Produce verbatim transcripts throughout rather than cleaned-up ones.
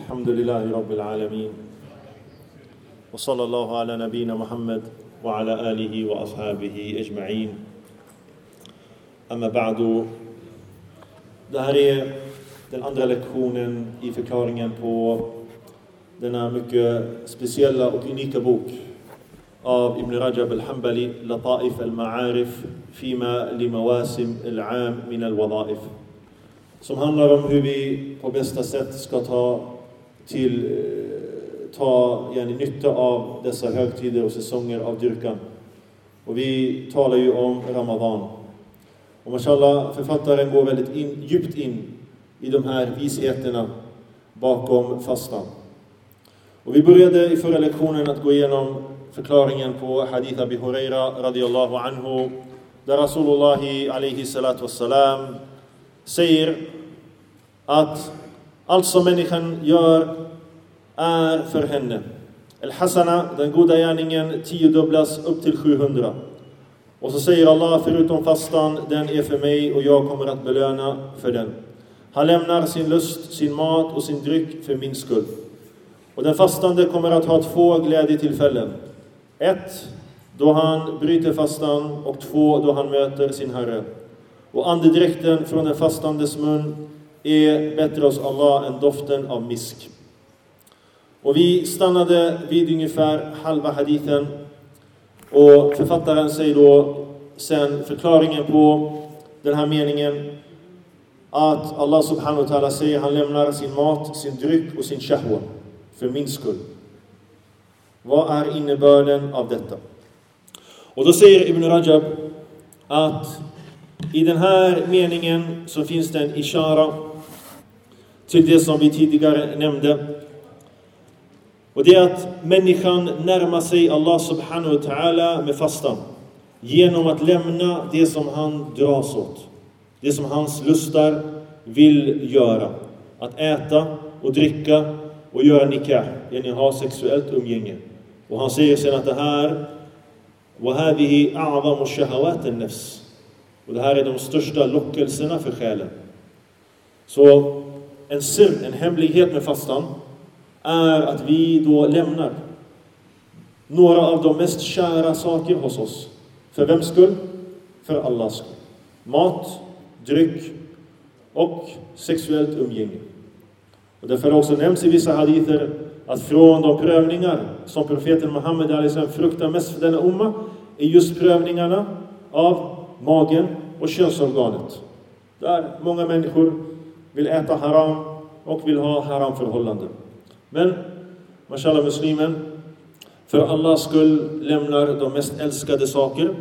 الحمد لله رب العالمين وصلى الله على نبينا محمد وعلى آله وأصحابه أجمعين. أما بعد. Det här är den andra lektionen i förklaringen på denna mycket speciella och unika bok av Ibn Rajab al-Hanbali, Lataif al-Ma'arif fima li mawasim al-'am min al-wada'if, som handlar om hur vi på bästa sätt ska ta till ta yani, nytta av dessa högtider och säsonger av dyrkan. Och vi talar ju om Ramadan. Och mashallah, författaren går väldigt in, djupt in i de här visigheterna bakom fastan. Och vi började i förra lektionen att gå igenom förklaringen på hadith Abi Huraira radiyallahu anhu, där Rasulullah alayhi salatu wassalam säger att allt som människan gör är för henne. El-Hasana, den goda gärningen, tiodubblas upp till sjuhundra. Och så säger Allah, förutom fastan, den är för mig och jag kommer att belöna för den. Han lämnar sin lust, sin mat och sin dryck för min skull. Och den fastande kommer att ha två glädjetillfällen. Ett, då han bryter fastan, och två, då han möter sin Herre. Och andedräkten från den fastandes mun är bättre hos Allah än doften av misk. Och vi stannade vid ungefär halva hadithen. Och författaren säger då sen förklaringen på den här meningen att Allah subhanahu wa ta'ala säger han lämnar sin mat, sin dryck och sin shahwa för min skull. Vad är innebörden av detta? Och då säger Ibn Rajab att i den här meningen så finns det en ishara till det som vi tidigare nämnde. Och det är att människan närmar sig Allah subhanahu wa ta'ala med fastan genom att lämna det som han dras åt. Det som hans lustar vill göra. Att äta och dricka och göra nikah, yani ha sexuellt umgänge. Och han säger sen att det här وَهَذِهِ أَعْظَمُ شَهَوَاتِ النَّفْسِ, och det här är de största lockelserna för själen. Så en sir, en hemlighet med fastan är att vi då lämnar några av de mest kära saker hos oss. För vems skull? För Allahs skull. Mat, dryck och sexuellt umgänge. Och därför också nämns i vissa hadither att från de prövningar som profeten Muhammed alayhi fruktar mest för denna umma är just prövningarna av magen och könsorganet. Där många människor vill äta haram och vill ha haram förhållanden. Men, mashallah, muslimen för Allahs skull lämnar de mest älskade saker.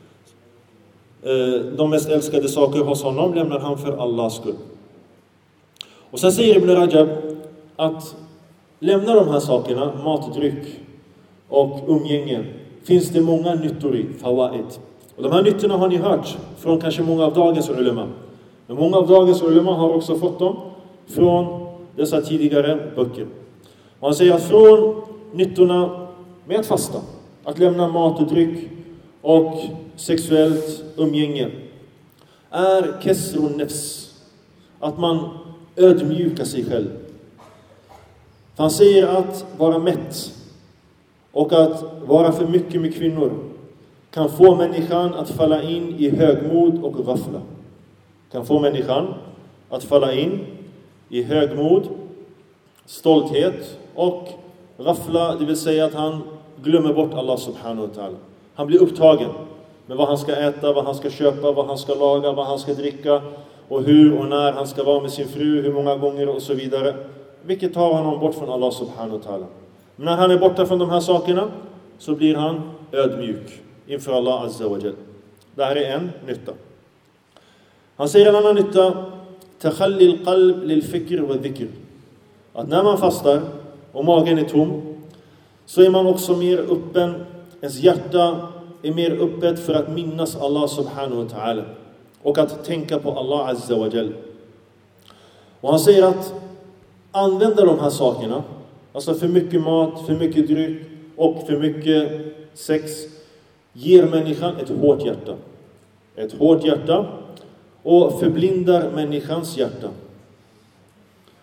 De mest älskade saker hos honom lämnar han för Allahs skull. Och sen säger Ibn Rajab att lämna de här sakerna, mat, dryck och umgänge, finns det många nyttor i, fawaid. Och de här nyttorna har ni hört från kanske många av dagens ulema. Men många av dagens ulema har också fått dem från dessa tidigare böcker. Och han säger att från nyttorna med att fasta, att lämna mat och dryck och sexuellt umgänge, är kesrun nefs, att man ödmjukar sig själv. För han säger att vara mätt och att vara för mycket med kvinnor kan få människan att falla in i högmod och ghafla. Kan få människan att falla in i högmod, stolthet och ghafla, det vill säga att han glömmer bort Allah subhanahu wa ta'ala. Han blir upptagen med vad han ska äta, vad han ska köpa, vad han ska laga, vad han ska dricka och hur och när han ska vara med sin fru, hur många gånger och så vidare. Vilket tar honom bort från Allah subhanahu wa ta'ala. Men när han är borta från de här sakerna så blir han ödmjuk inför Allah azza wa jal. Det här är en nytta. Han säger en annan nytta: takhalli al-qalb lil-fikr wa dhikr. Att när man fastar och magen är tom så är man också mer öppen, ens hjärta är mer öppet för att minnas Allah subhanahu wa ta'ala och att tänka på Allah azza wa jal. Och han säger att använda de här sakerna, alltså för mycket mat, för mycket dryck och för mycket sex, ger människan ett hårt hjärta. Ett hårt hjärta och förblindar människans hjärta.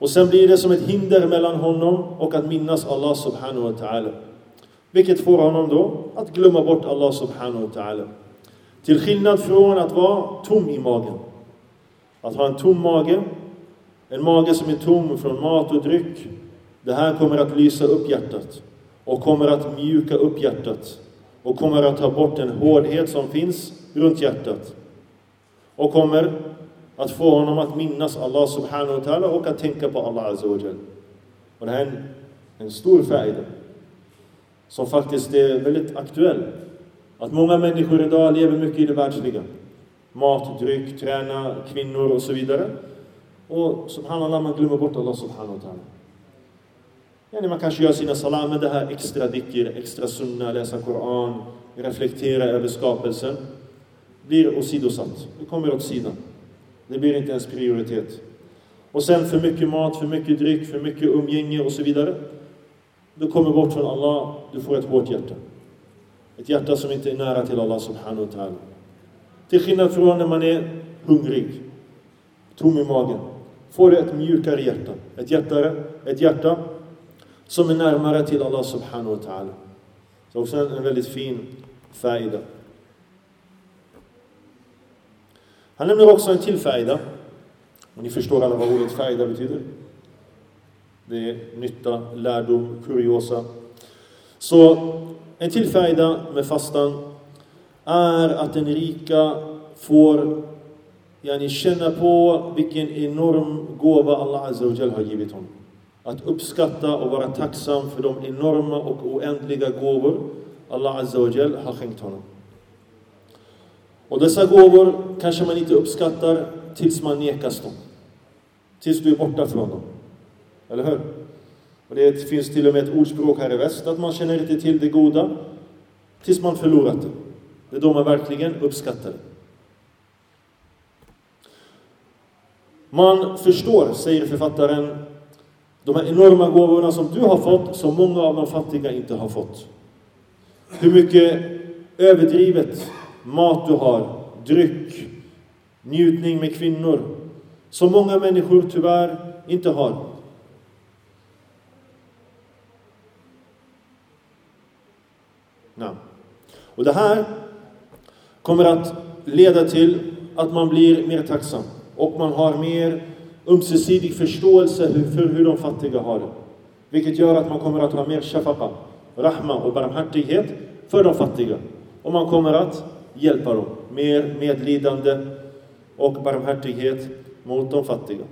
Och sen blir det som ett hinder mellan honom och att minnas Allah subhanahu wa ta'ala. Vilket får honom då att glömma bort Allah subhanahu wa ta'ala. Till skillnad från att vara tom i magen. Att ha en tom mage, en mage som är tom från mat och dryck. Det här kommer att lysa upp hjärtat. Och kommer att mjuka upp hjärtat. Och kommer att ta bort den hårdhet som finns runt hjärtat. Och kommer att få honom att minnas Allah subhanahu wa ta'ala och att tänka på Allah azza wa jal. Och det här är en, en stor fa'ida. Som faktiskt är väldigt aktuell. Att många människor idag lever mycket i det världsliga. Mat, dryck, träna, kvinnor och så vidare. Och subhanallah, man glömmer bort Allah subhanahu wa ta'ala. Ja, man kanske gör sina salam med det här extra dhikr, extra sunna, läsa Koran, reflektera över skapelsen. Blir åsidosatt. Det kommer åt sidan. Det blir inte ens prioritet. Och sen för mycket mat, för mycket dryck, för mycket umgänge och så vidare. Du kommer bort från Allah, du får ett hårt hjärta. Ett hjärta som inte är nära till Allah subhanahu wa ta'ala. Till skillnad från när man är hungrig, tom i magen, får du ett mjukare hjärta. Ett hjärta, ett hjärta som är närmare till Allah subhanahu wa ta'ala. Så också en, en väldigt fin fa'ida. Han nämner också en till fa'ida. Och ni förstår alla vad ordet fa'ida betyder. Det är nytta, lärdom, kuriosa. Så en till fa'ida med fastan är att den rika får yani, känna på vilken enorm gåva Allah azza wa jal har givit honom. Att uppskatta och vara tacksam för de enorma och oändliga gåvor Allah azza wa jal har skänkt honom. Och dessa gåvor kanske man inte uppskattar tills man nekas dem. Tills du är borta från dem. Eller hur? Och det finns till och med ett ordspråk här i väst att man känner inte till det goda tills man förlorat det. Det är då man verkligen uppskattar det. Man förstår, säger författaren, de här enorma gåvorna som du har fått, som många av de fattiga inte har fått. Hur mycket överdrivet mat du har, dryck, njutning med kvinnor, som många människor tyvärr inte har. Nej. Och det här kommer att leda till att man blir mer tacksam. Och man har mer ömsesidig förståelse för hur de fattiga har det. Vilket gör att man kommer att ha mer shafaqa, rahma och barmhärtighet för de fattiga. Och man kommer att hjälpa dem. Mer medlidande och barmhärtighet mot de fattiga.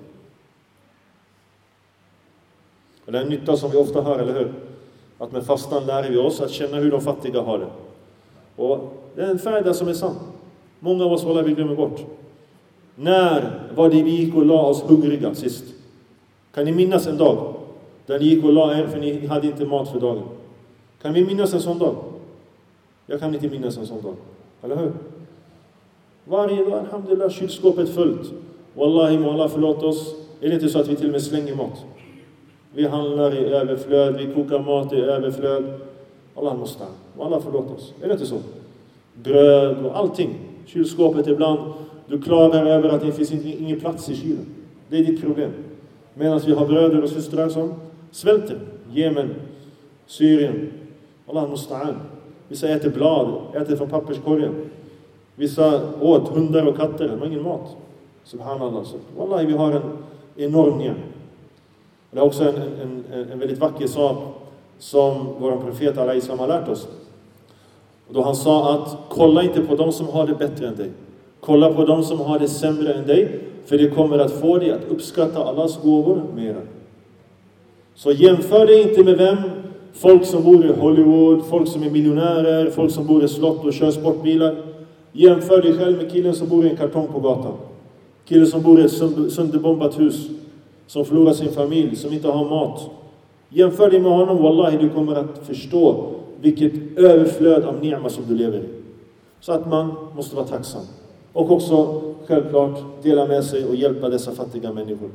Och det är en nytta som vi ofta hör, eller hur? Att med fastan lär vi oss att känna hur de fattiga har det. Och det är en färda som är sann. Många av oss håller vi glömmer bort. När var det vi gick och la oss hungriga sist? Kan ni minnas en dag där ni gick och la er för ni hade inte mat för dagen? Kan vi minnas en sån dag? Jag kan inte minnas en sån dag. Eller hur? Varje dag, alhamdulillah, kylskåpet fullt. Wallahi, må Allah förlåt oss. Är det inte så att vi till och med slänger mat? Vi handlar i överflöd, vi kokar mat i överflöd. Allah måste. Må Allah förlåt oss. Är det inte så? Bröd och allting. Kylskåpet ibland. Du klagar över att det finns ingen plats i kylen. Det är ditt problem. Medan vi har bröder och systrar som svälter. Jemen, Syrien. Allah musta'an. Vissa äter blad, äter från papperskorgen. Vissa åt hundar och katter. De har ingen mat. Subhanallah. Wallahi, vi har en enorm nya. Det är också en, en, en, en väldigt vacker sak som vår profet Alaihi Salam har lärt oss. Och då han sa att kolla inte på de som har det bättre än dig. Kolla på de som har det sämre än dig. För det kommer att få dig att uppskatta Allahs gåvor mera. Så jämför dig inte med vem? Folk som bor i Hollywood, folk som är miljonärer, folk som bor i slott och kör sportbilar. Jämför dig själv med killen som bor i en kartong på gatan. Killen som bor i ett sönderbombat hus. Som förlorar sin familj, som inte har mat. Jämför dig med honom, wallahi, du kommer att förstå vilket överflöd av ni'ma som du lever i. Så att man måste vara tacksam. Och också självklart dela med sig och hjälpa dessa fattiga människor.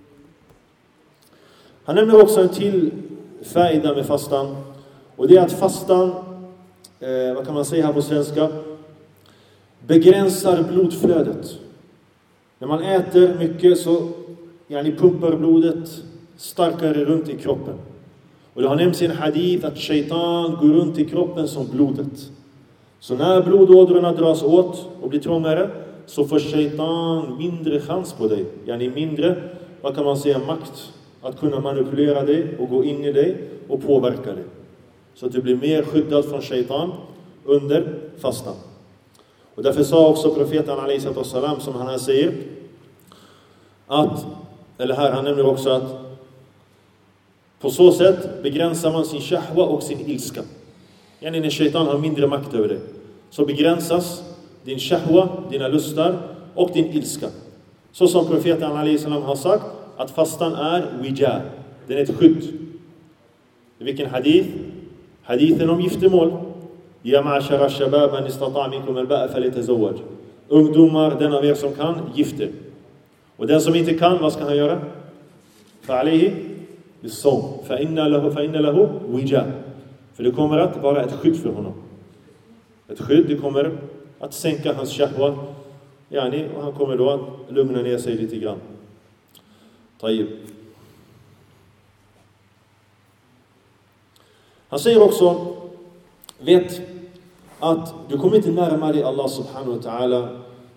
Han nämner också en till fa'ida med fastan. Och det är att fastan, eh, vad kan man säga här på svenska? Begränsar blodflödet. När man äter mycket så yani pumpar blodet starkare runt i kroppen. Och det har nämnts i en hadith att shaitan går runt i kroppen som blodet. Så när blodådrorna dras åt och blir trångare, så får shaitan mindre chans på dig. Yani mindre, vad kan man säga, makt att kunna manipulera dig och gå in i dig och påverka dig. Så att du blir mer skyddad från shaitan under fastan. Och därför sa också profeten alaihi wassalam, som han här säger, att, eller här han nämner också att på så sätt begränsar man sin shahwa och sin ilska. Yani när shaitan har mindre makt över dig, så begränsas din shahwa, dina lustar och din ilska. Så som profeten alaihi salam har sagt, att fastan är wija, den är ett skydd. I vilken hadith? Hadithen om giftermål. Ya ma'ashara shabab man istata'a minkum al-ba'a falyatazawwaj. Ungdomar, den av er som kan, gifter. Och den som inte kan, vad ska han göra? Fa'alayhi bis-sawm fa inna lahu fa inna lahu wija. För det kommer att vara ett skydd för honom. Ett skydd, det kommer att sänka hans shahwa. Yani, och han kommer då att lugna ner sig lite grann. Tayyib. Han säger också, vet att du kommer inte närmare Allah subhanahu wa ta'ala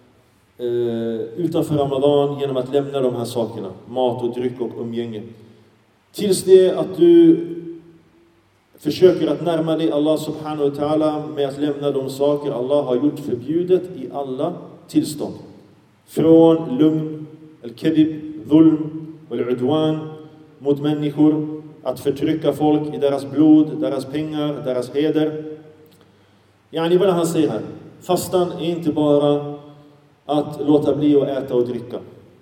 eh, utanför Ramadan genom att lämna de här sakerna. Mat och dryck och umgänge. Tills det att du försöker att närma dig Allah subhanahu wa ta'ala med att lämna de saker Allah har gjort förbjudet i alla tillstånd. Från lugn, al-kadhib, dhulm, al-udwan mot människor, att förtrycka folk i deras blod, deras pengar, deras heder. Yani vad han säger här, fastan är inte bara att låta bli att äta och dricka.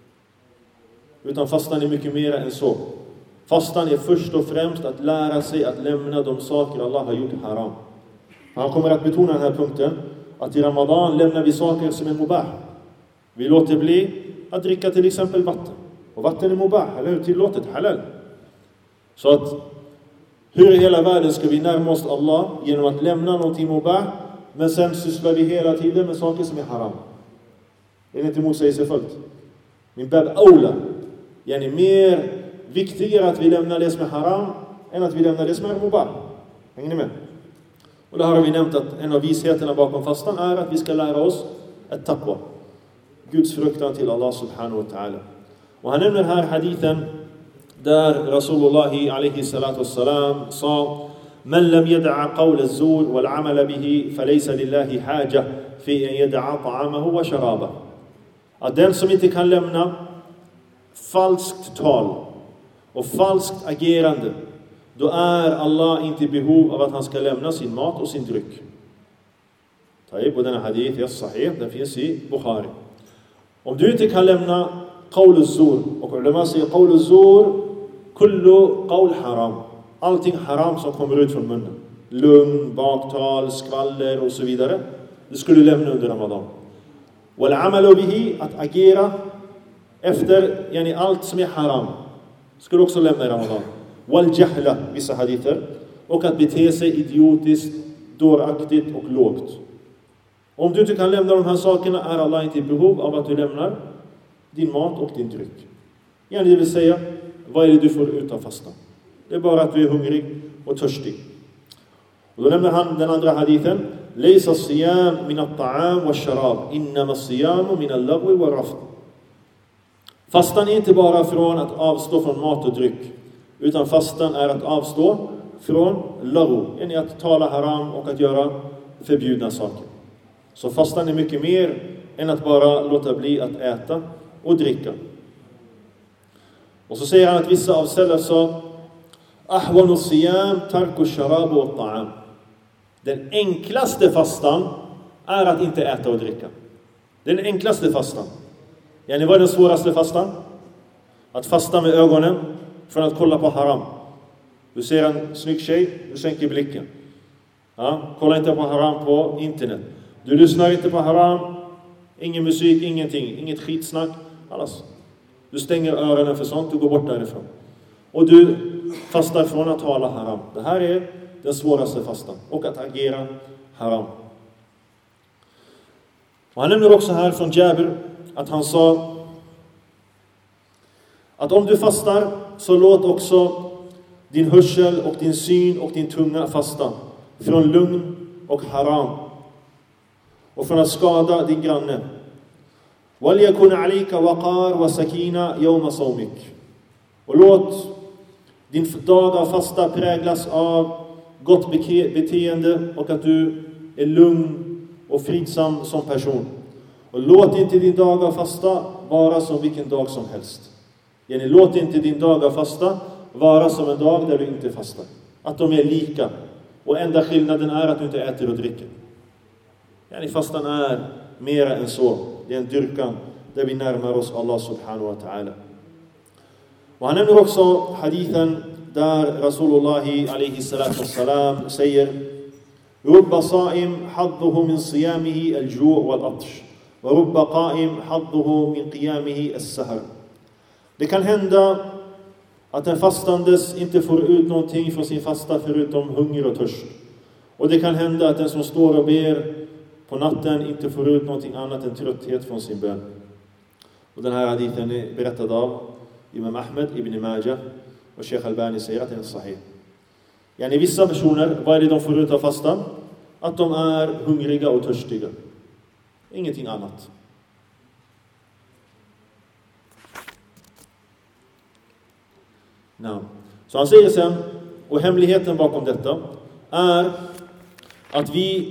Utan fastan är mycket mer än så. Fastan är först och främst att lära sig att lämna de saker Allah har gjort haram. Han kommer att betona den här punkten, att i Ramadan lämnar vi saker som är mubah. Vi låter bli att dricka till exempel vatten. Och vatten är mubah, eller hur? Tillåtet, halal. Så att hur i hela världen ska vi närma oss Allah genom att lämna någonting mubah, men sen sysslar vi hela tiden med saker som är haram? Det är inte motsägelsefullt. Min bab aula. Yani mer viktigare att vi lämnar det som är haram än att vi lämnar det som är mubah. Hänger ni med? Och det har vi nämnt att en av visheterna bakom fastan är att vi ska lära oss ett taqwa. Guds fruktan till Allah subhanahu wa ta'ala. Och han nämner här hadithen där Rasulullah alaihi salatu wassalam sa: "Man lam yad'a qawl az-zur wal 'amala bihi falaysa lillahi haja fi an yad'a ta'amahu wa sharabahu." Att den som inte kan lämna falskt tal och falskt agerande, då är Allah inte i behov av att han ska lämna sin mat och sin dryck. Tayyib, och denna hadith är sahih, den finns i Bukhari. Om du inte kan lämna qawl az-zur, och ulama säger qawl az-zur kullu qawl haram, allting haram som kommer ut från munnen, lugn, baktal, skvaller och så vidare, det skulle du lämna under Ramadan. Wal amalu bihi, att agera efter yani allt som är haram, skulle också lämna i Ramadan. Wal jahla, vissa hadither, och att bete sig idiotiskt, dåraktigt och lågt. Om du inte kan lämna de här sakerna är Allah inte i behov av att du lämnar din mat och din dryck. Yani det vill säga, vad är det du får ut av fastan? Det är bara att du är hungrig och törstig. Och då nämner han den andra hadithen: "Laysa as-siyam min at-ta'am wash-sharab, innama as-siyamu min al-lagwi wa-rafth." Fastan är inte bara från att avstå från mat och dryck, utan fastan är att avstå från lagu, yani att tala haram och att göra förbjudna saker. Så fastan är mycket mer än att bara låta bli att äta och dricka. Och så säger han att vissa av salaf sa: "Ahwanu siyam tarku sharab wa ta'am." Den enklaste fastan är att inte äta och dricka. Den enklaste fastan. Yani vad är den svåraste fastan? Att fasta med ögonen från att kolla på haram. Du ser en snygg tjej, du sänker blicken. Ja, kolla inte på haram på internet. Du lyssnar inte på haram, ingen musik, ingenting, inget skitsnack. Allas. Du stänger öronen för sånt, du går bort därifrån. Och du fastar från att tala haram. Det här är den svåraste fastan. Och att agera haram. Och han nämner också här från Jabir att han sa Att om du fastar, så låt också din hörsel och din syn och din tunga fasta från lugn och haram och från att skada din granne. وَلْيَكُنْ عَلَيْكَ وَقَارْ وَسَكِينَ يَوْمَ صَوْمِكَ. Och låt din dag av fasta präglas av gott beteende och att du är lugn och fridsam som person. Och låt inte din dag av fasta vara som vilken dag som helst. Yani, låt inte din dag av fasta vara som en dag där du inte fastar. Att de är lika. Och enda skillnaden är att du inte äter och dricker. Yani, fastan är mer än så. Det är en dyrkan där vi närmar oss Allah subhanahu wa ta'ala. Och han nämner också hadithen där Rasulullahi alaihi salatu wassalam säger: Rubba sa'im hadduhu min siyamihi al-ju' wal-atsh. Wa rubba qa'im hadduhu min qiyamihi as-sahar. Det kan hända att den fastandes inte får ut någonting från sin fasta förutom hunger och törst. Och det kan hända att den som står och ber på natten inte får ut någonting annat än trötthet från sin bön. Och den här hadithen är berättad av Imam Ahmed, Ibn Majah och Sheikh Albani säger att den är sahih. Yani, vissa personer, vad är det de får ut av fastan? Att de är hungriga och törstiga. Ingenting annat. No. Så han säger sen, och hemligheten bakom detta är att vi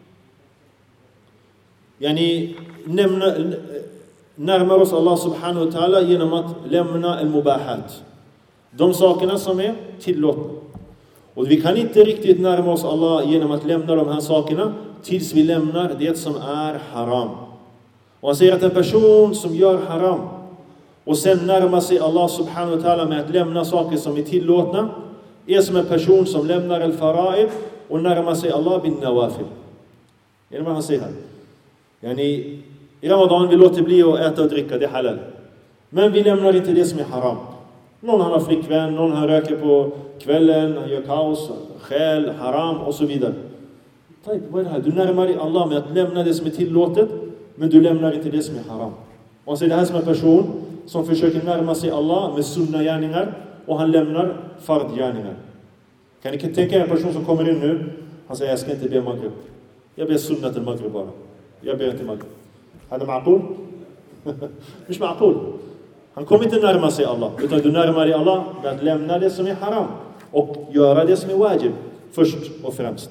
yani, nämner, närmar oss Allah subhanahu wa ta'ala genom att lämna al-mubahat. De sakerna som är tillåtna. Och vi kan inte riktigt närma oss Allah genom att lämna de här sakerna tills vi lämnar det som är haram. Och han säger att en person som gör haram och sen närmar sig Allah subhanahu wa ta'ala med att lämna saker som är tillåtna är som en person som lämnar al-fara'id och närmar sig Allah bin nawafil. Det är vad han säger här. Yani, i Ramadan vi låter bli att äta och dricka, det är halal. Men vi lämnar inte det som är haram. Någon har flickvän, någon har röker på kvällen, han gör kaos, skäl, haram och så vidare. Tajt, vad är det här? Du närmar dig Allah med att lämna det som är tillåtet, men du lämnar inte det som är haram. Och så är det här som en person som försöker närma sig Allah med sunna gärningar och han lämnar fardgärningar. Kan ni tänka er en person som kommer in nu, han säger jag ska inte be maghrib. Jag ber sunna till maghrib bara. Jag ber inte maghrib. هذا معقول؟ مش معقول. Han kommer inte närma sig Allah, utan du närmar dig Allah med att lämna det som är haram och göra det som är wajib först och främst.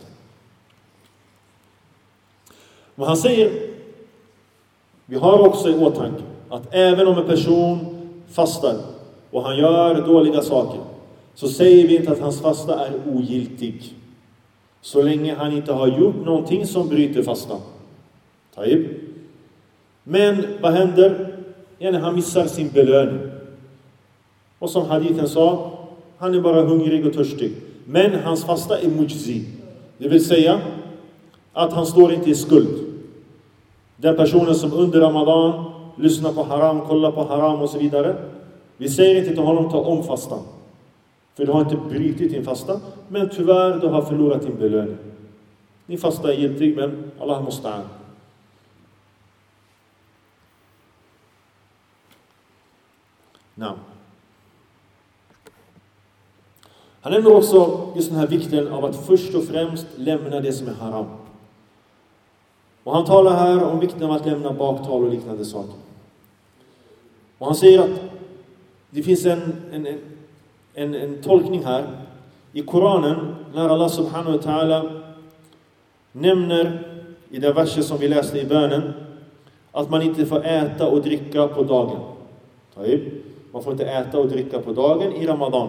Men han säger, vi har också i åtanke att även om en person fastar och han gör dåliga saker, så säger vi inte att hans fasta är ogiltig så länge han inte har gjort någonting som bryter fastan. Taib. Men vad händer? Ja, han missar sin belöning. Och som hadithen sa, han är bara hungrig och törstig. Men hans fasta är mujzi. Det vill säga att han står inte i skuld. Den personen som under Ramadan lyssnar på haram, kollar på haram och så vidare. Vi säger inte till honom ta om fastan. För du har inte brytit din fasta. Men tyvärr du har förlorat din belöning. Din fasta är giltig, men Allah måste an. No. Han nämner också just den här vikten av att först och främst lämna det som är haram. Och han talar här om vikten av att lämna baktal och liknande saker. Och han säger att det finns en, en, en, en tolkning här i Koranen när Allah subhanahu wa ta'ala nämner i den versen som vi läste i bönen att man inte får äta och dricka på dagen. Man får inte äta och dricka på dagen i Ramadan.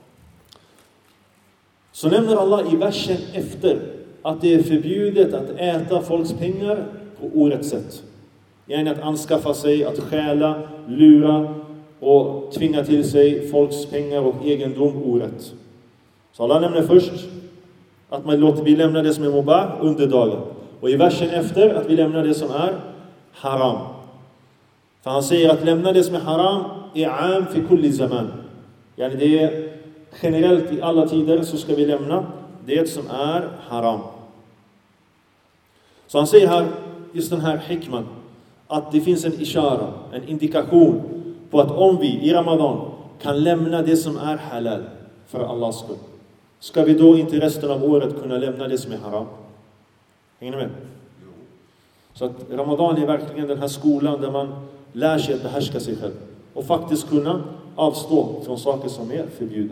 Så nämner Allah i versen efter att det är förbjudet att äta folks pengar på orätt sätt. Yani att anskaffa sig, att stjäla, lura och tvinga till sig folks pengar och egendom orätt. Så Allah nämner först att man låter vi lämna det som är mubah under dagen. Och i versen efter att vi lämnar det som är haram. För han säger att lämna det som är haram är am fi kulli zaman. Yani det är generellt i alla tider så ska vi lämna det som är haram. Så han säger här, just den här hikman, att det finns en ishara, en indikation på att om vi i Ramadan kan lämna det som är halal för Allahs skull, ska vi då inte resten av året kunna lämna det som är haram? Hänger ni med? Så att Ramadan är verkligen den här skolan där man lär sig att behärska sig själv och faktiskt kunna avstå från saker som är förbjudna.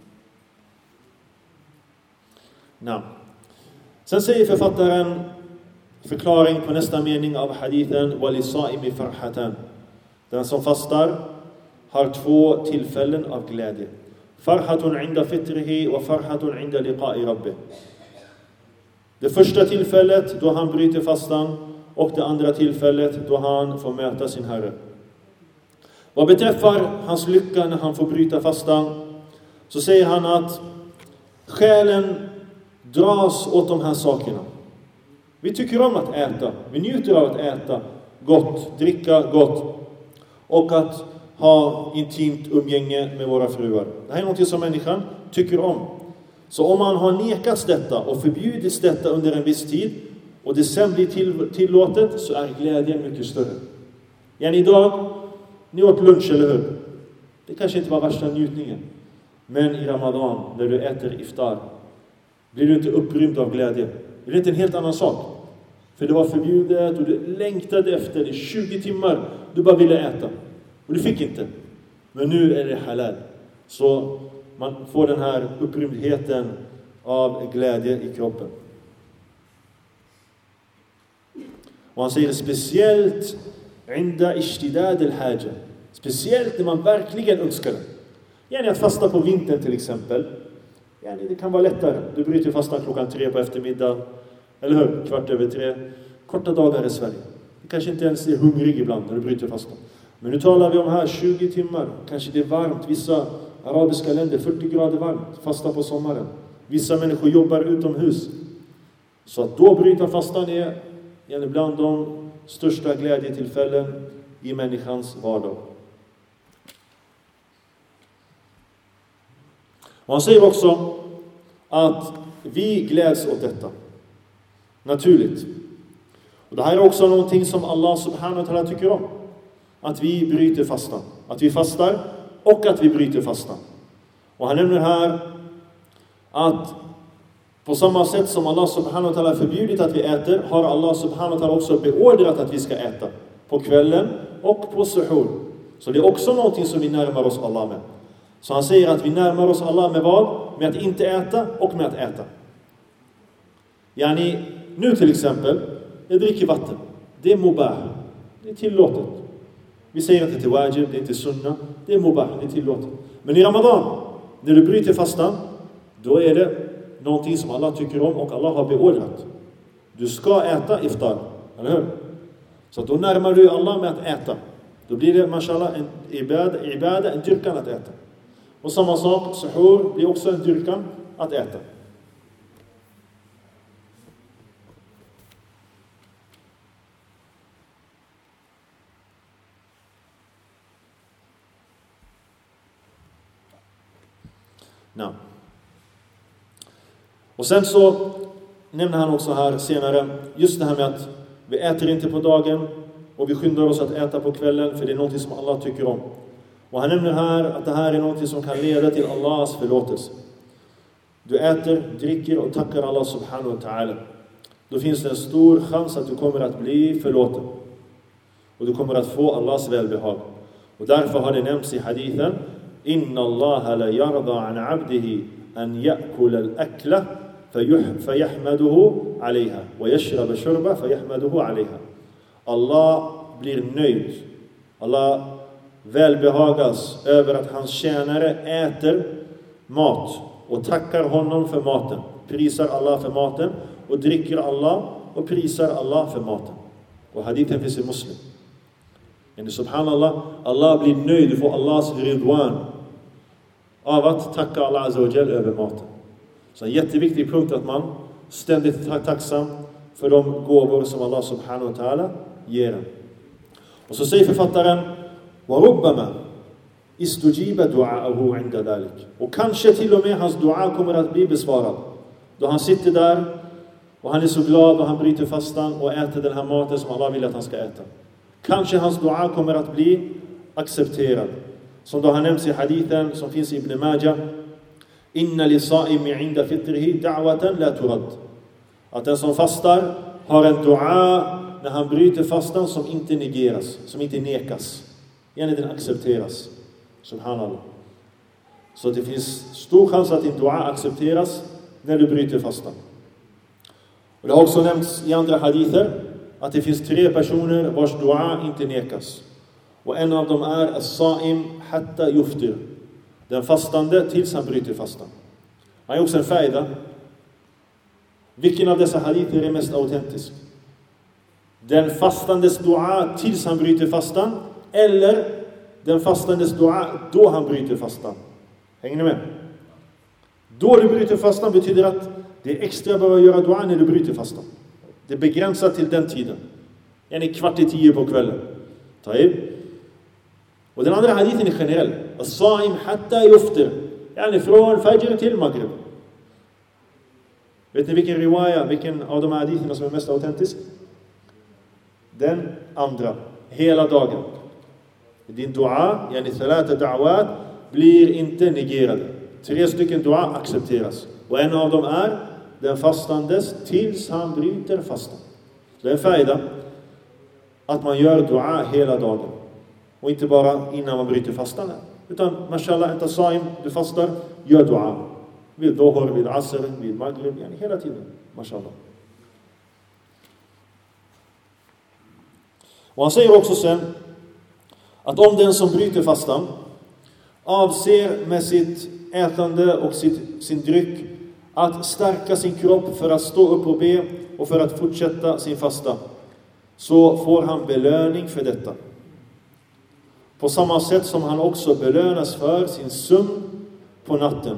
Nej. Sen säger författaren förklaring på nästa mening av hadithen walisaimi farhatan. Den som fastar har två tillfällen av glädje. Farhatun inda fitrihi och farhatun inda liqa'i rabbih. Det första tillfället då han bryter fastan och det andra tillfället då han får möta sin Herre. Vad beträffar hans lycka när han får bryta fastan, så säger han att själen dras åt de här sakerna. Vi tycker om att äta. Vi njuter av att äta gott, dricka gott och att ha intimt umgänge med våra fruar. Det här är något som människan tycker om. Så om man har nekats detta och förbjudits detta under en viss tid och det sen blir till, tillåtet, så är glädjen mycket större. Igen idag, ni åt lunch, eller hur? Det kanske inte var värsta njutningen. Men i Ramadan, när du äter iftar, blir du inte upprymd av glädje. Det är inte en helt annan sak. För det var förbjudet och du längtade efter det i tjugo timmar. Du bara ville äta. Och du fick inte. Men nu är det halal. Så man får den här upprymdheten av glädje i kroppen. Och han säger speciellt inda ishtidad al-haja. Speciellt när man verkligen önskar det. Gärna att fasta på vintern till exempel. Gärna, det kan vara lättare. Du bryter fastan klockan tre på eftermiddag. Eller hur? Kvart över tre. Korta dagar i Sverige. Du kanske inte ens är hungrig ibland när du bryter fastan. Men nu talar vi om här tjugo timmar. Kanske det är varmt. Vissa arabiska länder, fyrtio grader varmt. Fasta på sommaren. Vissa människor jobbar utomhus. Så att då bryta fastan är en bland de största glädjetillfällen i människans vardag. Och han säger också att vi gläds åt detta. Naturligt. Och det här är också någonting som Allah subhanahu wa ta'ala tycker om. Att vi bryter fastan. Att vi fastar och att vi bryter fastan. Och han nämner här att på samma sätt som Allah subhanahu wa ta'ala förbjudit att vi äter, har Allah subhanahu wa ta'ala också beordrat att vi ska äta. På kvällen och på suhur. Så det är också någonting som vi närmar oss Allah med. Så han säger att vi närmar oss Allah med vad? Med att inte äta och med att äta. Yani, nu till exempel, jag dricker vatten. Det är mubah. Det är tillåtet. Vi säger inte till wajib, det är inte sunna. Det är mubah, det är tillåtet. Men i Ramadan, när du bryter fastan, då är det någonting som Allah tycker om och Allah har beordrat. Du ska äta iftar, eller hur? Så då närmar du Allah med att äta. Då blir det, mashallah, en ibada, ibada, en dyrkan att äta. Och samma sak, suhur blir också en dyrkan att äta. No. Och sen så nämner han också här senare just det här med att vi äter inte på dagen och vi skyndar oss att äta på kvällen, för det är något som Allah tycker om. Och han nämner här att det här är något som kan leda till Allahs förlåtelse. Du äter, dricker och tackar Allah subhanahu wa ta'ala. Då finns det en stor chans att du kommer att bli förlåten. Och du kommer att få Allahs välbehag. Och därför har det nämnts i hadithen: Inna Allah la yarda an abdihi an ya'kula al-akla fayahmaduhu alayha wa yashraba shurba fayahmaduhu alayha. Allah blir nöjd. Allah välbehagas över att hans tjänare äter mat och tackar honom för maten. Prisar Allah för maten och dricker Allah och prisar Allah för maten. Och hadithen finns i Muslim. Men subhanallah, Allah blir nöjd för Allahs ridwan av att tacka Allah azza wa jal över maten. Så en jätteviktig punkt att man ständigt är tacksam för de gåvor som Allah subhanahu wa ta'ala ger en. Och så säger författaren: وَرُبَّمَا إِسْتُجِيبَ دُعَاءَهُ عِنْدَ ذَلِكَ. Och kanske till och med hans dua kommer att bli besvarad. Då han sitter där och han är så glad och han bryter fastan och äter den här maten som Allah vill att han ska äta. Kanske hans dua kommer att bli accepterad. Som då har nämnts i hadithen som finns i Ibn Majah. Inna li sa'imi 'inda fitrihi da'watan la turad. Att den som fastar har en dua när han bryter fastan som inte negeras, som inte nekas. Yani den accepteras. Subhanallah. Så det finns stor chans att din dua accepteras när du bryter fastan. Och det har också nämnts i andra hadither att det finns tre personer vars dua inte nekas. Och en av dem är as-sa'im hatta yuftir. Den fastande tills han bryter fastan. Han är också en faida. Vilken av dessa hadither är mest autentisk? Den fastandes dua tills han bryter fastan, eller den fastandes dua då han bryter fastan? Hänger ni med? Då du bryter fastan betyder att det är extra bra att göra dua när du bryter fastan. Det är begränsat till den tiden. En i kvart i tio på kvällen. Taib. Och den andra hadithen är generell. As-sa'im hatta yuftir. Yani från fajr till maghrib. Vet ni vilken riwaya, vilken av de haditherna som är mest autentisk? Den andra. Hela dagen. Din dua, yani thalatha da'wat, blir inte negerade. Tre stycken dua accepteras. Och en av dem är den fastandes tills han bryter fastan. Det är en faida att man gör dua hela dagen. Och inte bara innan man bryter fastan. Utan, mashallah, inte sa'im, du fastar, gör dua. Vid dhuhr, vid asr, vid maghrib, yani hela tiden. Mashallah. Och han säger också sen att om den som bryter fastan avser med sitt ätande och sitt, sin dryck att stärka sin kropp för att stå upp och be och för att fortsätta sin fasta, så får han belöning för detta. På samma sätt som han också belönas för sin sömn på natten.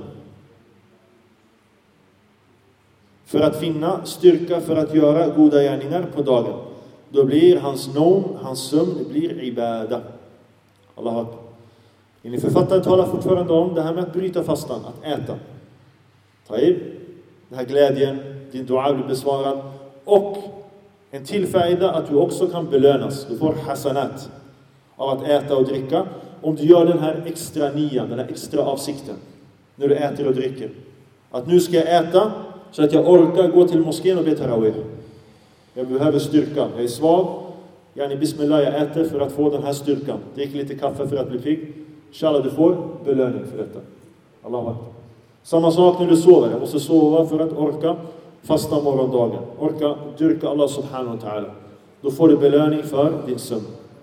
För att finna styrka för att göra goda gärningar på dagen. Då blir hans nom, hans sömn, blir ibada. Allah akbar. Ni författare talar fortfarande om det här med att bryta fastan, att äta. Taib. Den här glädjen, din dua blir besvarad. Och en tillfälle att du också kan belönas. Du får hasanat av att äta och dricka. Om du gör den här extra nian, den här extra avsikten. När du äter och dricker. Att nu ska jag äta så att jag orkar gå till moskén och be tarawih. Jag behöver styrka. Jag är svag. Yani bismillah, jag äter för att få den här styrkan. Drick lite kaffe för att bli pigg. Inshallah, du får belöning för detta. Allah akbar. Samma sak när du sover. Jag måste sova för att orka fasta morgondagen. Orka dyrka Allah subhanahu wa ta'ala. Då får du belöning för din sömn.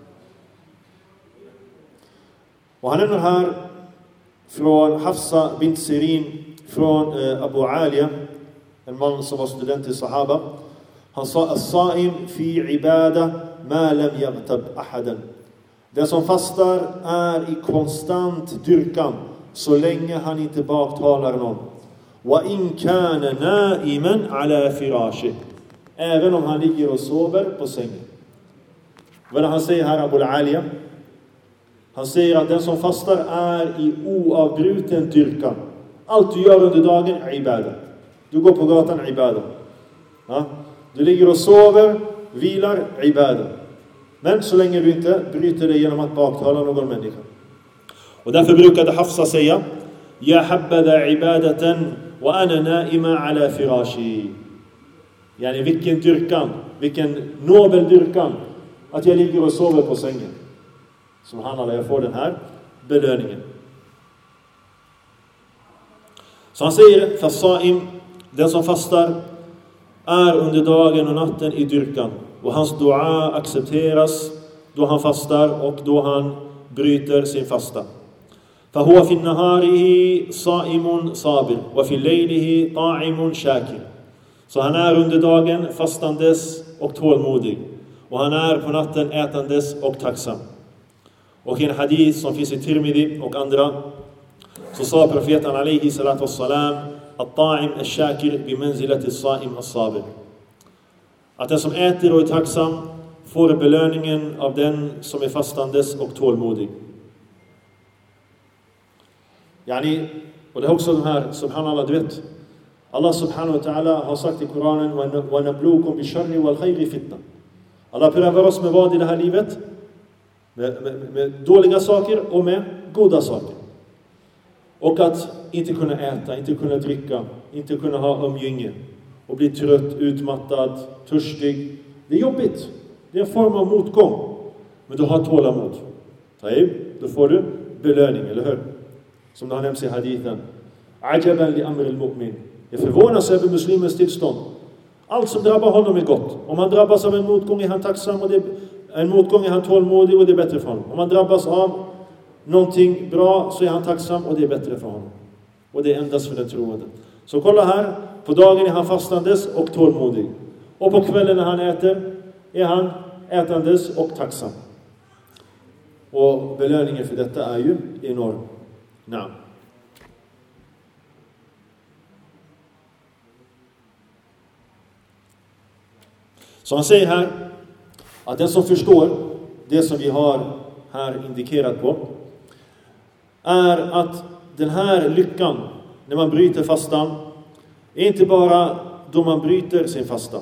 Och han nämner här från Hafsa bint Sirin, från eh, Abu Aliya, en man som var student i Sahaba. Han sa: As-sa'im fi ibada ma lam yaghtab ahadan. Den som fastar är i konstant dyrkan så länge han inte baktalar någon. Wa in kana na'iman ala firashi. Även om han ligger och sover på sängen. Vad han säger här, Abu Aliya? Han säger att den som fastar är i oavbruten dyrkan. Allt du gör under dagen är ibada. Du går på gatan, ibada. Ja? Du ligger och sover, vilar, ibada. Men så länge du inte bryter dig genom att baktala någon människa. Och därför brukade Hafsa säga: Ya habbada ibadatan wa ana naima ala firashi. Yani vilken dyrkan, vilken nobel dyrkan att jag ligger och sover på sängen. Subhanallah, jag får den här belöningen. Så han säger: Fasa'im, den som fastar är under dagen och natten i dyrkan. Och hans dua accepteras då han fastar och då han bryter sin fasta. فهو في النهاره صائم صابر وفي ليله طاعم شاكر. Så han är under dagen fastandes och tålmodig. Och han är på natten ätandes och tacksam. Och i en hadith som finns i Tirmidhi och andra, så sa profeten alaihi salatu wassalam: At-ta'im ash-shakir bimanzilati as-sa'im as-sabir. Att den som äter och är tacksam får belöningen av den som är fastandes och tålmodig. Yani, och det är också den här, subhanallah, du vet, Allah subhanahu wa ta'ala har sagt i Koranen: wa nabluukum bisharri wal khayri fitna. Allah prövar oss med vad i det här livet? Med, med, med dåliga saker och med goda saker. Och att inte kunna äta, inte kunna dricka, inte kunna ha umgänge. Och bli trött, utmattad, törstig. Det är jobbigt. Det är en form av motgång. Men du har tålamod. Då får du belöning, eller hur? Som det har nämnts i hadithen. Ajaban li amr al-mu'min. Jag förvånas över muslimens tillstånd. Allt som drabbar honom är gott. Om han drabbas av en motgång är han tacksam, och det, en motgång är han tålmodig, och det är bättre för honom. Om han drabbas av någonting bra så är han tacksam, och det är bättre för honom. Och det är endast för den troende. Så kolla här, på dagen är han fastandes och tålmodig. Och på kvällen när han äter är han ätandes och tacksam. Och belöningen för detta är ju enorm. Nej. Så han säger här att den som förstår det som vi har här indikerat på är att den här lyckan när man bryter fastan är inte bara då man bryter sin fasta,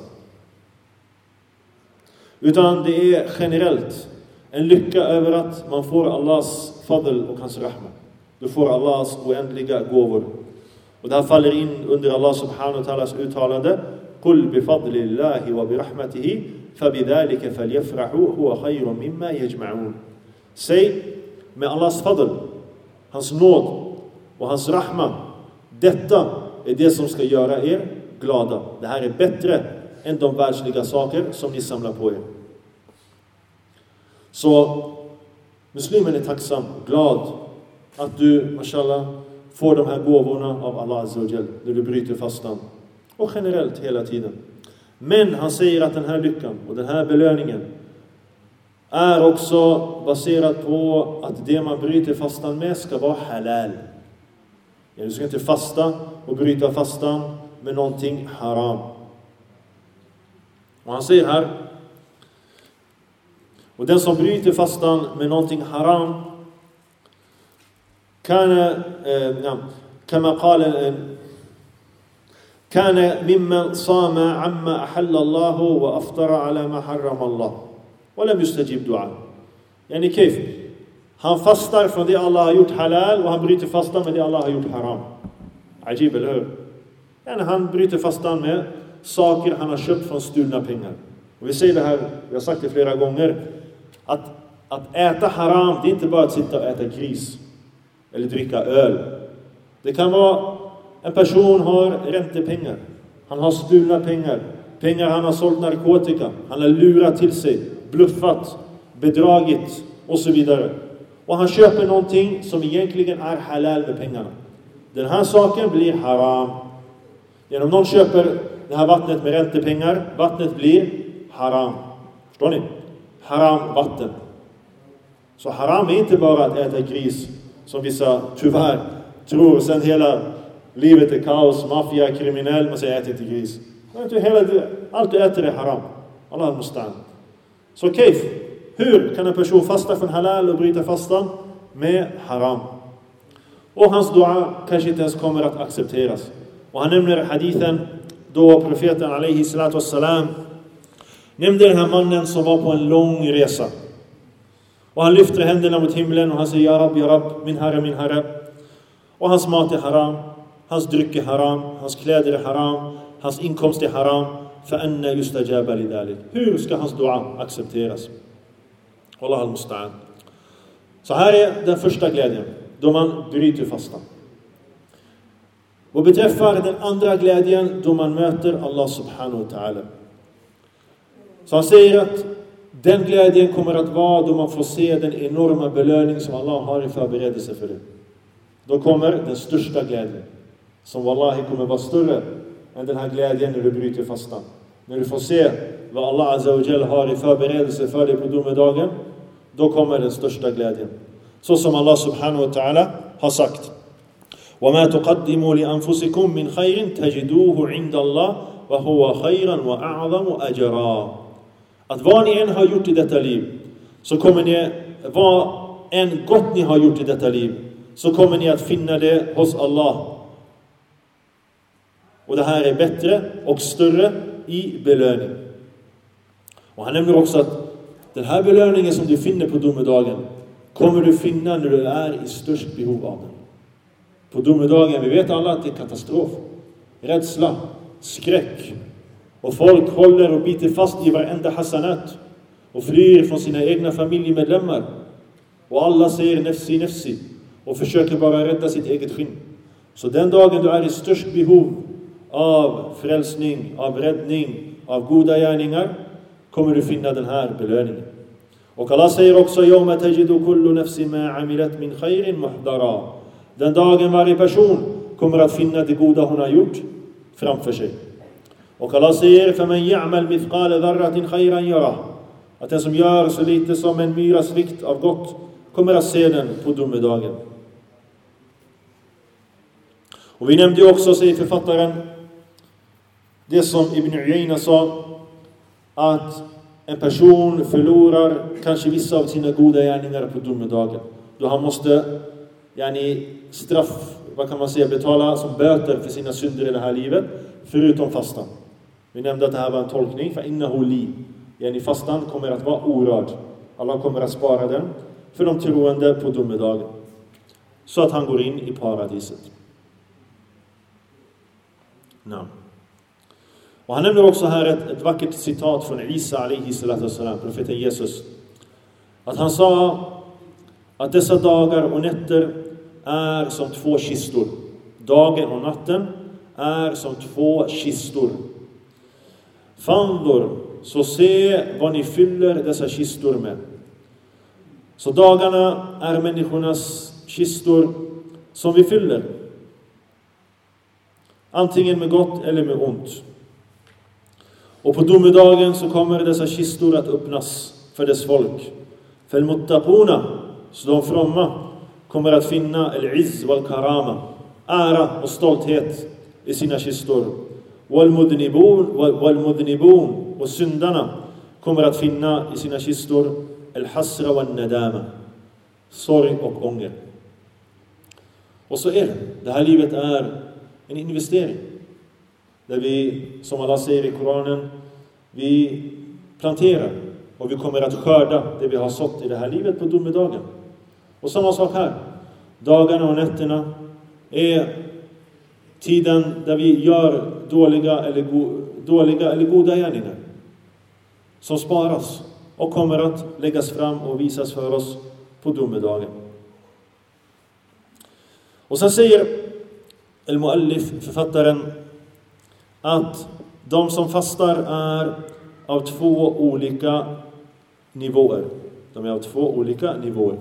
utan det är generellt en lycka över att man får Allahs fadl och hans rahma. Du får Allahs oändliga gåvor. Och det här faller in under Allah subhanahu wa ta'alas uttalande: Qul bi fadlillahi wa bi rahmatihi fabidhalika falyafrahu huwa khayrun mimma yajma'un. Säg, med Allahs fadl, hans nåd och hans rahma, detta är det som ska göra er glada. Det här är bättre än de världsliga saker som ni samlar på er. Så muslimen är tacksam, glad att du, mashallah, får de här gåvorna av Allah Azza wa Jal när du bryter fastan. Och generellt hela tiden. Men han säger att den här lyckan och den här belöningen är också baserad på att det man bryter fastan med ska vara halal. Du ska inte fasta och bryta fastan med någonting haram. Och han säger här, och den som bryter fastan med någonting haram kan كما قال كان ممن صام عما أحل الله وأفطر على ما حرم الله ولم يستجيب دعاء. يعني كيف؟ Han fastar från det Allah har gjort halal och han bryter fastan med det Allah har gjort haram. Ajib, eller hur? Yani han bryter fastan med saker han har köpt från stulna pengar. Och vi säger det här, vi har sagt det flera gånger, att, att äta haram, det är inte bara att sitta och äta gris eller dricka öl. Det kan vara en person har räntepengar, han har stulna pengar, pengar han har sålt narkotika, han har lurat till sig, bluffat, bedragit och så vidare. Och han köper någonting som egentligen är halal med pengarna. Den här saken blir haram. Genom någon köper det här vattnet med räntepengar, vattnet blir haram. Förstår ni? Haram vatten. Så haram är inte bara att äta gris, som vissa tyvärr tror. Sen hela livet är kaos, maffia, kriminell, man säger ät inte gris. Inte hela, allt du äter är haram. Allah al-Mustan. Så kejf, hur kan en person fasta från halal och bryta fastan med haram? Och hans dua kanske inte ens kommer att accepteras. Och han nämner hadithen då profeten alaihi salatu wassalam nämnde den här mannen som var på en lång resa. Och han lyfter händerna mot himlen och han säger: Ja Rab, Ja Rab, min herre, min herre. Och hans mat är haram, hans dryck är haram, hans kläder är haram, hans inkomst är haram. فَأَنَّ يُسْتَجَابَ لِذَلِكَ. Hur ska hans dua accepteras? Allah al-Musta'an. Så här är den första glädjen, då man bryter fastan. Och beträffar den andra glädjen, då man möter Allah subhanahu wa ta'ala. Så han säger att den glädjen kommer att vara då man får se den enorma belöning som Allah har i förberedelse för det. Då kommer den största glädjen, som wallahi kommer vara större än den här glädjen när du bryter fastan. När du får se vad Allah Azza wa Jal har i förberedelse för dig på domedagen, då kommer den största glädjen. Så som Allah subhanahu wa ta'ala har sagt: وَمَا تُقَدِّمُوا لِأَنفُسِكُم مِّنْ خَيْرٍ تَجِدُوهُ عِنْدَ اللَّهِ وَهُوَ خَيْرًا وَأَعْظَمُ أَجْرًا. Att vad ni än har gjort i detta liv, så kommer ni, vad än gott ni har gjort i detta liv, så kommer ni att finna det hos Allah. Och det här är bättre och större i belöning. Och han nämner också att den här belöningen som du finner på domedagen, kommer du finna när du är i störst behov av den. På domedagen, vi vet alla att det är katastrof, rädsla, skräck. Och folk håller och biter fast i varenda hasanat och flyr från sina egna familjemedlemmar. Och alla säger nefsi, nefsi och försöker bara rädda sitt eget skinn. Så den dagen du är i störst behov av frälsning, av räddning, av goda gärningar, kommer du finna den här belöningen. Och Allah säger också: "Yawma tajidu kullu nafsin ma 'amilat min khairin muhdara." Den dagen varje person kommer att finna det goda hon har gjort framför sig. Och Allah säger: "Faman ya'mal mithqala dharratin khairan yara." Att den som gör så lite som en myras vikt av gott kommer att se den på domedagen. Och vi nämnde också, säger författaren, det som Ibn Uyayna sa, att en person förlorar kanske vissa av sina goda gärningar på domedagen. Då han måste yani, straff, vad kan man säga, betala som böter för sina synder i det här livet, förutom fastan. Vi nämnde att det här var en tolkning, för innahu li. Yani fastan kommer att vara orörd. Allah kommer att spara den för de troende på domedagen, så att han går in i paradiset. No. Och han nämner också här ett, ett vackert citat från Isa alaihi salatu wassalam, profeten Jesus. Att han sa att dessa dagar och nätter är som två kistor. Dagen och natten är som två kistor. Fandur, så se vad ni fyller dessa kistor med. Så dagarna är människornas kistor som vi fyller. Antingen med gott eller med ont. Och på domedagen så kommer dessa kistor att öppnas för dess folk. För muttaquna, så de fromma, kommer att finna al-izz wal-karama, ära och stolthet i sina kistor. Wal-mudnibun, wal-mudnibun, och syndarna kommer att finna i sina kistor al-hasra wal-nadama, sorg och ånger. Och så är det. Det här livet är en investering. Där vi, som Allah säger i Koranen, vi planterar och vi kommer att skörda det vi har sått i det här livet på domedagen. Och samma sak här. Dagarna och nätterna är tiden där vi gör dåliga eller, go- dåliga eller goda gärningar som sparas och kommer att läggas fram och visas för oss på domedagen. Och sen säger al-muallif, författaren, att de som fastar är av två olika nivåer. De är av två olika nivåer.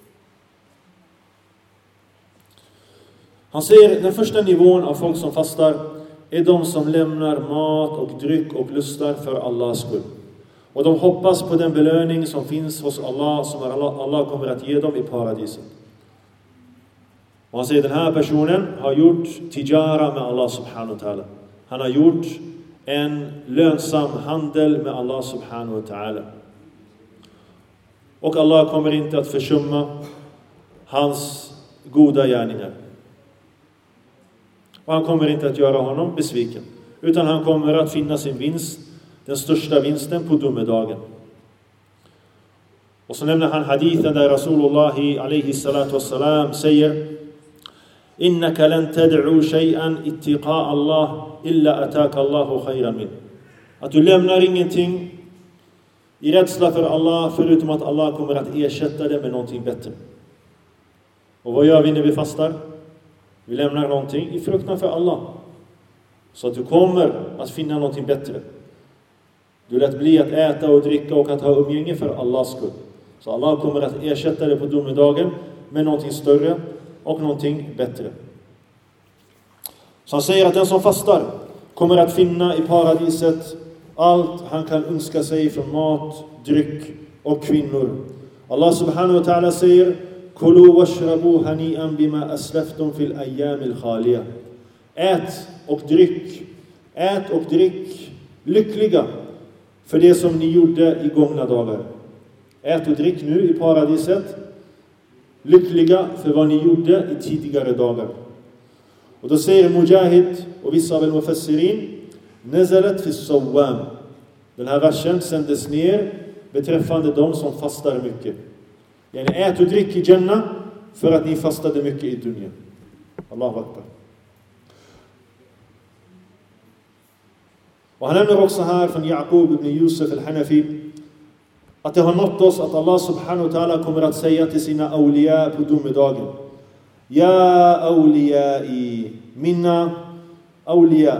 Han säger den första nivån av folk som fastar är de som lämnar mat och dryck och lustar för Allahs skull. Och de hoppas på den belöning som finns hos Allah, som Allah, Allah kommer att ge dem i paradiset. Och han säger den här personen har gjort tijara med Allah subhanahu wa ta'ala. Han har gjort en lönsam handel med Allah subhanahu wa ta'ala. Och Allah kommer inte att försumma hans goda gärningar. Och han kommer inte att göra honom besviken. Utan han kommer att finna sin vinst, den största vinsten på domedagen. Och så nämner han hadithen där Rasulullah alaihi salatu wassalam säger: Innaka lan tad'u shay'an ittiqa Allah illa ataka Allahu khayran min. Att du lämnar ingenting i rädsla för Allah, förutom att Allah kommer att ersätta det med någonting bättre. Och vad gör vi när vi fastar? Vi lämnar någonting i fruktan för Allah, så att du kommer att finna någonting bättre. Du lät bli att äta och dricka och att ha umgänge för Allahs skull. Så Allah kommer att ersätta det på domedagen med någonting större och någonting bättre. Så han säger att den som fastar kommer att finna i paradiset allt han kan önska sig från mat, dryck och kvinnor. Allah subhanahu wa ta'ala säger: Kulu washrabu hani'an bima aslaftum fil ayyamil khaliya. Ät och dryck, ät och dryck lyckliga för det som ni gjorde i gångna dagar. Ät och drick nu i paradiset lyckliga för vad ni gjorde i tidigare dagar. Och då säger Mujahid och vissa av al-mufassirin: Nazalat fi sawwam. Den här versen sändes ner beträffande de som fastar mycket. Yani ät och drick i Jannah för att ni fastade mycket i dunya. Allahu Akbar. Och han nämner också här från Yaqub ibn Yusuf al-Hanafi att det har nått oss att Allah subhanahu wa ta'ala kommer att säga till sina awliya på domedagen: Ja awliyai, mina awliya,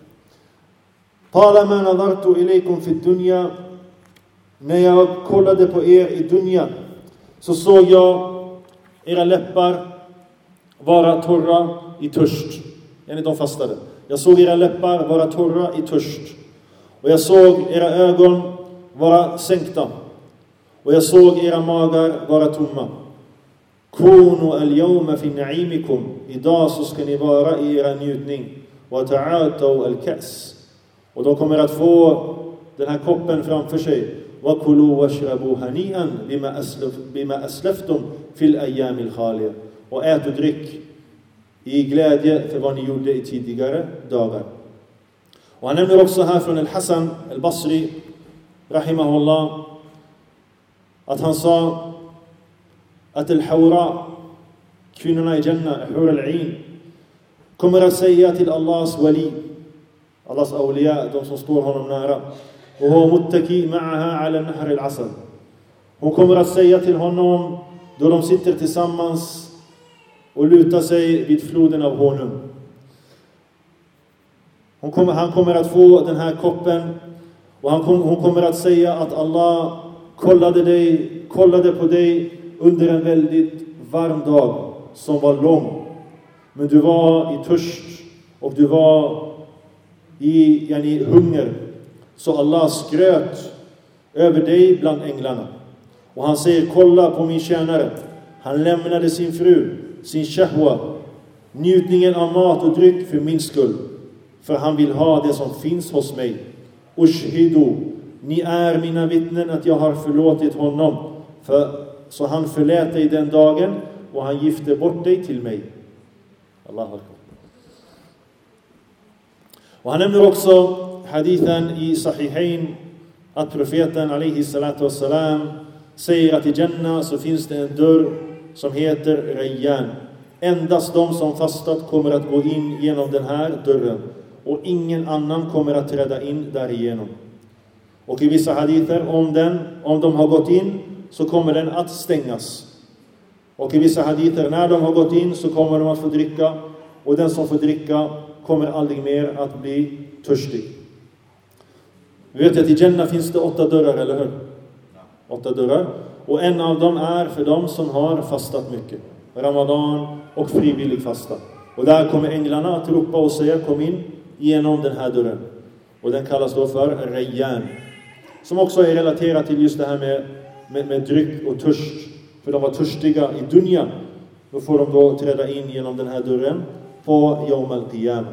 talama nadartu ilaykum fi dunya, när jag kollade på er i dunya så såg jag era läppar vara torra i törst. Yani de fastade. Jag såg era läppar vara torra i törst. Och jag såg era ögon vara sänkta. Och jag såg era magar vara tomma. Kunu al-yawma fi na'imikum. Idag så ska ni vara i era njutning. Wa ta'atau al-kas. Och de kommer att få den här koppen framför sig. Wa kulu washrabu hani'an bima aslaf bima aslaftum fil ayyamil khaliya. Och ät och drick i glädje för vad ni gjorde i tidigare dagar. Och han nämner också här från al-Hasan al-Basri rahimahullah att han sa att al-Hawra, kvinnorna i Jannah, Hur al-Ain, kommer att säga till Allahs wali, Allahs awliya, de som står honom nära, och hon muttaki ma'aha ala nahr al-asad. Hon kommer att säga till honom då de sitter tillsammans och lutar sig vid floden av honung. Hon kommer, han kommer att få den här koppen och han kom, hon kommer att säga att Allah kollade dig, kollade på dig under en väldigt varm dag som var lång. Men du var i törst och du var i yani, hunger. Så Allah skröt över dig bland änglarna. Och han säger: kolla på min tjänare. Han lämnade sin fru, sin shahwa, njutningen av mat och dryck för min skull. För han vill ha det som finns hos mig. Ushhidu, ni är mina vittnen att jag har förlåtit honom. För, så han förlät dig den dagen och han gifte bort dig till mig. Allahu Akbar. Och han nämner också hadithen i Sahihain att profeten alaihi salatu wassalam säger att i Jannah så finns det en dörr som heter Rayyan. Endast de som fastat kommer att gå in genom den här dörren och ingen annan kommer att träda in därigenom. Och i vissa hadither om den, om de har gått in så kommer den att stängas. Och i vissa hadither när de har gått in så kommer de att få dricka och den som får dricka kommer aldrig mer att bli törstig. Vi vet att i Jannah finns det åtta dörrar, eller hur? Åtta dörrar. Och en av dem är för dem som har fastat mycket. Ramadan och frivillig fasta. Och där kommer änglarna att ropa och säga: kom in genom den här dörren. Och den kallas då för Rayyan. Som också är relaterat till just det här med, med, med dryck och törst. För de var törstiga i dunya. Då får de då träda in genom den här dörren på Yawm al-Qiyamah.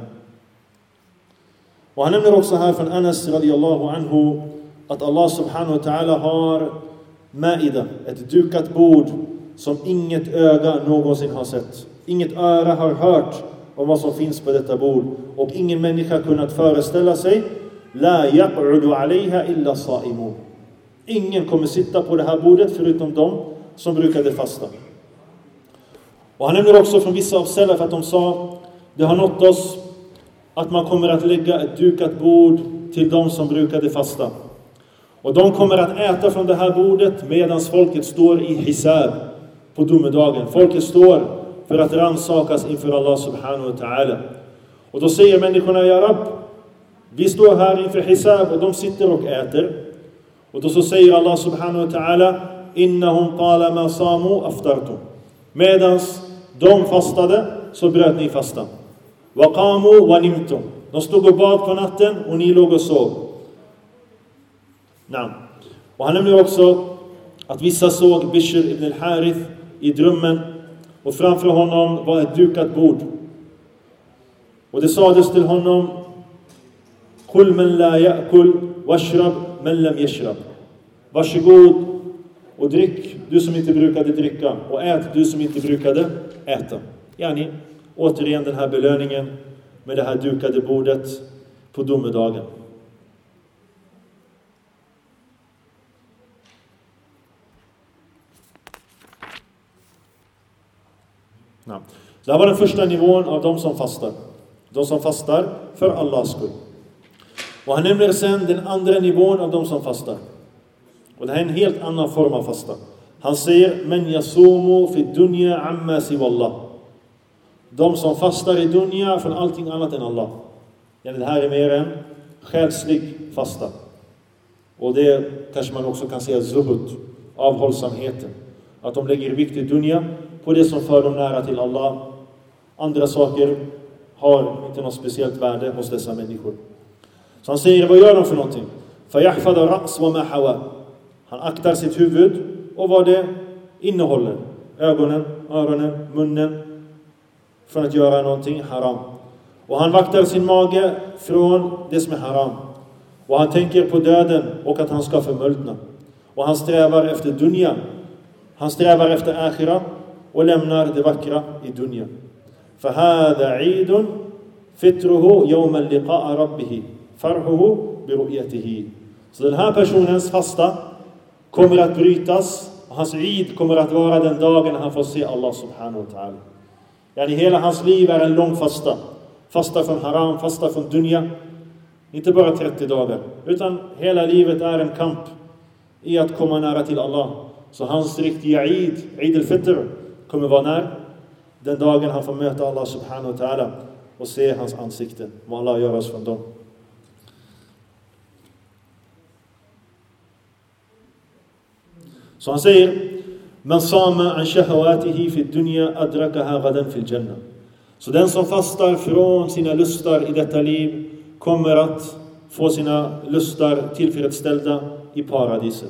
Och han nämner också här från Anas radiyallahu anhu att Allah subhanahu wa ta'ala har Maida, ett dukat bord som inget öga någonsin har sett. Inget öra har hört om vad som finns på detta bord. Och ingen människa kunnat föreställa sig. La yaq'udu alayha illa sa'imun. Ingen kommer sitta på det här bordet förutom de som brukade fasta. Och han nämner också från vissa av salaf att de sa: det har nått oss att man kommer att lägga ett dukat bord till de som brukade fasta. Och de kommer att äta från det här bordet medan folket står i hisab på domedagen. Folket står för att ransakas inför Allah subhanahu wa ta'ala. Och då säger människorna: ja Rabb, vi står här inför hisab och de sitter och äter. Och då så säger Allah subhanahu wa ta'ala: innahum qala ma samu aftartum. Medans de fastade så bröt ni fasta. Wa qamu wa nimtum. De stod och bad på natten och ni låg och sov. Nej. Och han nämner också att vissa såg Bishr ibn al-Harith i drömmen och framför honom var ett dukat bord. Och det sades till honom: Kul man la ya'kul washrab man lam yashrab. Varsågod och drick, du som inte brukade dricka, och ät, du som inte brukade äta. Yani, återigen den här belöningen med det här dukade bordet på domedagen. Ja. Det här var den första nivån av de som fastar. De som fastar för Allahs skull. Och han nämner sen den andra nivån av de som fastar. Och det här är en helt annan form av fasta. Han säger, men yasumu fi dunya amma siwallah. De som fastar i dunya från allting annat än Allah. Det här är mer en själslig fasta. Och det kanske man också kan säga zuhud, avhållsamheten. Att de lägger vikt i dunya på det som för dem nära till Allah. Andra saker har inte något speciellt värde hos dessa människor. Så han säger, vad gör de för någonting? فَيَحْفَدَ رَأْسْ وَمَا حَوَى. Han aktar sitt huvud och vad det innehåller. Ögonen, öronen, munnen. Från att göra någonting haram. Och han vaktar sin mage från det som är haram. Och han tänker på döden och att han ska förmultna. Och han strävar efter dunya. Han strävar efter akhira och lämnar det vackra i dunya. فَهَذَا عِيدٌ فِتْرُهُ يَوْمَ اللِّقَاءَ رَبِّهِ فَرْهُهُ بِرُؤْيَتِهِ. Så den här personens fasta kommer att brytas. Och hans eid kommer att vara den dagen han får se Allah subhanahu wa ta'ala. Yani hela hans liv är en lång fasta. Fasta från haram, fasta från dunya. Inte bara trettio dagar. Utan hela livet är en kamp i att komma nära till Allah. Så hans riktiga eid, eid al-fitr, kommer vara när? Den dagen han får möta Allah subhanahu wa ta'ala och se hans ansikte. Må Allah göra oss från dem. Så han säger, men sama an shahawatihi fi dunya adrakaha gadan fil jannah. Så den som fastar från sina lustar i detta liv kommer att få sina lustar tillfredsställda i paradiset.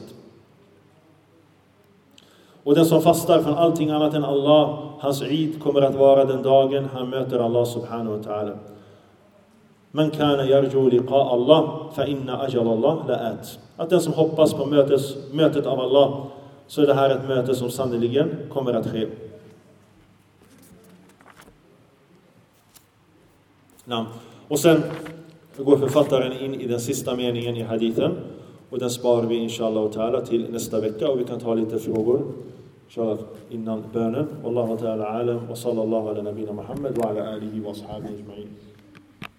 Och den som fastar från allting annat än Allah, hans eid kommer att vara den dagen han möter Allah subhanahu wa ta'ala. Man kana yarju liqa Allah fa inna ajal Allah la'at. Att den som hoppas på mötes, mötet av Allah, så är det här ett möte som sannoliken kommer att ske. Ja. Och sen går författaren in i den sista meningen i hadithen. Och den sparar vi inshallah ta'ala till nästa vecka. Och vi kan ta lite frågor inshallah innan bönen. Wallahu ta'ala alam. Wa sallallahu ala nabina Muhammad wa ala alihi wa ashabihi ajma'in.